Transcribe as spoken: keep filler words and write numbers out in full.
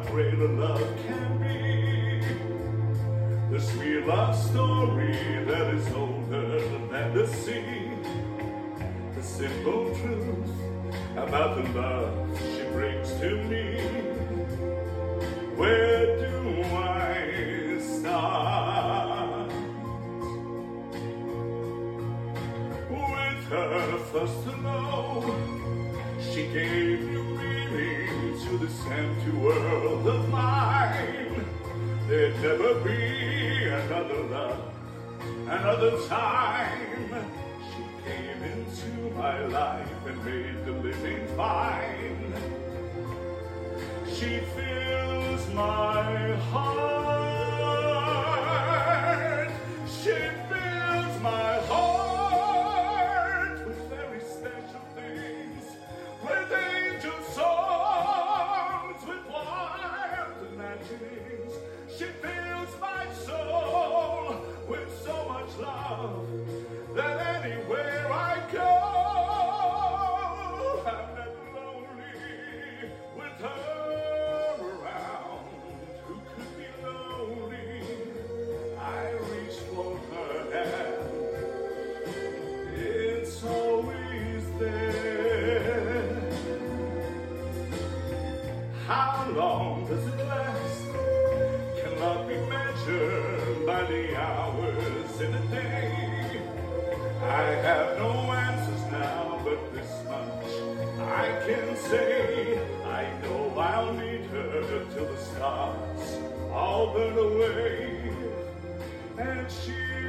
what greater love can be. The sweet love story that is older than the sea. The simple truth about the love she brings to me. Where do I start? With her first to know, she gave new meaning to this empty world of mine. There'd never be another love, another time. She came into my life and made the living fine. She fills my heart. She fills my heart with very special things, with angel songs, with wild imaginings. She fills my soul with so much love that anywhere I go, I'm never lonely with her around. Who could be lonely? I reach for her hand. It's always there. How long does it last? Cannot be measured by the hours in a day. I have no answers now, but this much I can say. I know I'll need her till the stars all burn away, and she